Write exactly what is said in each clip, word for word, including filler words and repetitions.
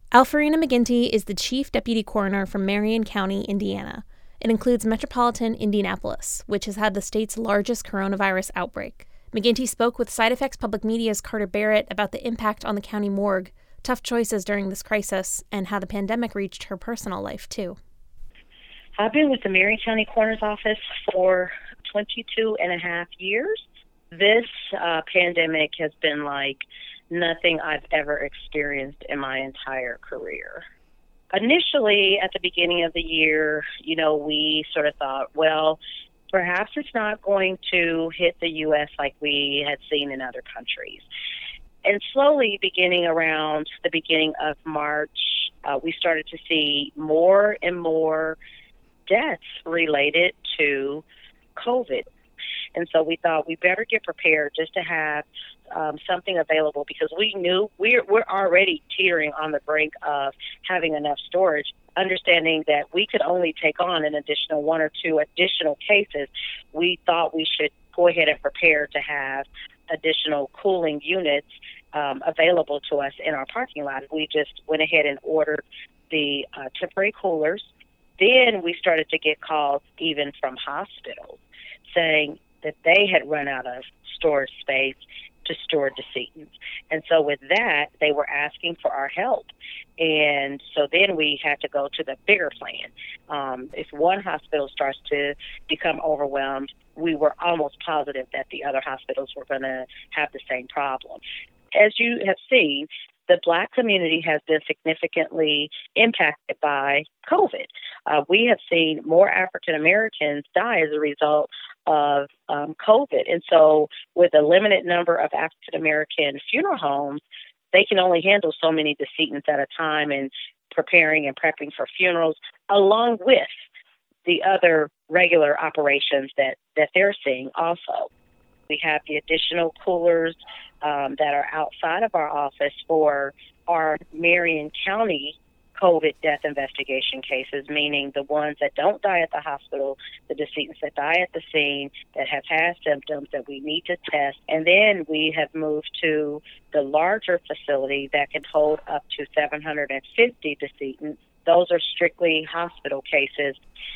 Alfarina McGinty is the chief deputy coroner from Marion County, Indiana. It includes metropolitan Indianapolis, which has had the state's largest coronavirus outbreak. McGinty spoke with Side Effects Public Media's Carter Barrett about the impact on the county morgue, tough choices during this crisis, and how the pandemic reached her personal life, too. I've been with the Marion County Coroner's Office for twenty-two and a half years. This uh, pandemic has been like nothing I've ever experienced in my entire career. Initially, at the beginning of the year, you know, we sort of thought, well, perhaps it's not going to hit the U S like we had seen in other countries. And slowly, beginning around the beginning of March, uh, we started to see more and more deaths related to COVID. And so we thought we better get prepared just to have um, something available, because we knew we're, we're already teetering on the brink of having enough storage, understanding that we could only take on an additional one or two additional cases. We thought we should go ahead and prepare to have additional cooling units um, available to us in our parking lot. We just went ahead and ordered the uh, temporary coolers. Then we started to get calls even from hospitals saying that they had run out of storage space to store decedents. And so with that, they were asking for our help. And so then we had to go to the bigger plan. Um, if one hospital starts to become overwhelmed, we were almost positive that the other hospitals were going to have the same problem. As you have seen, the Black community has been significantly impacted by COVID. Uh, we have seen more African Americans die as a result of um, COVID. And so with a limited number of African American funeral homes, they can only handle so many decedents at a time, and preparing and prepping for funerals, along with the other regular operations that, that they're seeing also. We have the additional coolers um, that are outside of our office for our Marion County COVID death investigation cases, meaning the ones that don't die at the hospital, the decedents that die at the scene, that have had symptoms that we need to test. And then we have moved to the larger facility that can hold up to seven hundred fifty decedents. Those are strictly hospital cases.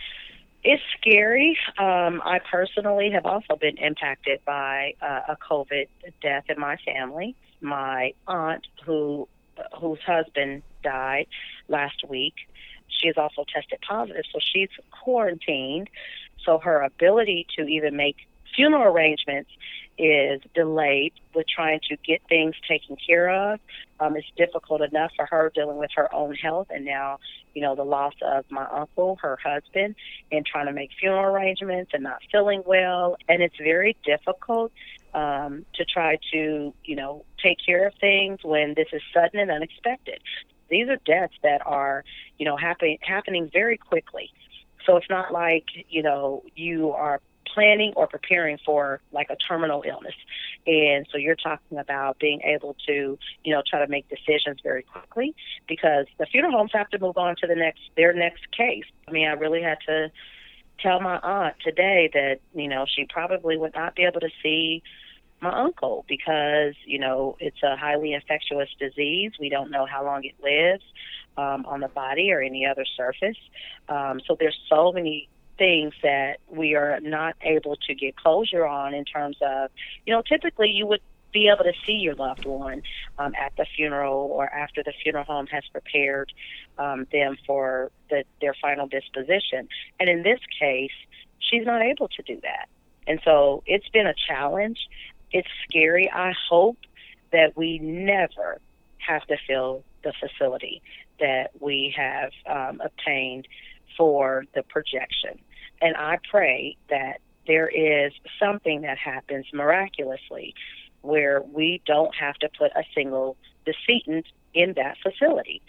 It's scary. Um, I personally have also been impacted by uh, a COVID death in my family. My aunt, who whose husband died last week, she has also tested positive, so she's quarantined. So her ability to even make funeral arrangements is delayed with trying to get things taken care of. Um, it's difficult enough for her dealing with her own health, and now, you know, the loss of my uncle, her husband, and trying to make funeral arrangements and not feeling well. And it's very difficult um, to try to, you know, take care of things when this is sudden and unexpected. These are deaths that are, you know, happen, happening very quickly. So it's not like, you know, you are planning or preparing for like a terminal illness. And so you're talking about being able to, you know, try to make decisions very quickly, because the funeral homes have to move on to the next, their next case. I mean, I really had to tell my aunt today that, you know, she probably would not be able to see my uncle because, you know, it's a highly infectious disease. We don't know how long it lives um, on the body or any other surface. Um, so there's so many things that we are not able to get closure on in terms of, you know, typically you would be able to see your loved one um, at the funeral or after the funeral home has prepared um, them for the, their final disposition. And in this case, she's not able to do that. And so it's been a challenge. It's scary. I hope that we never have to fill the facility that we have um, obtained for the projection. And I pray that there is something that happens miraculously where we don't have to put a single decedent in that facility.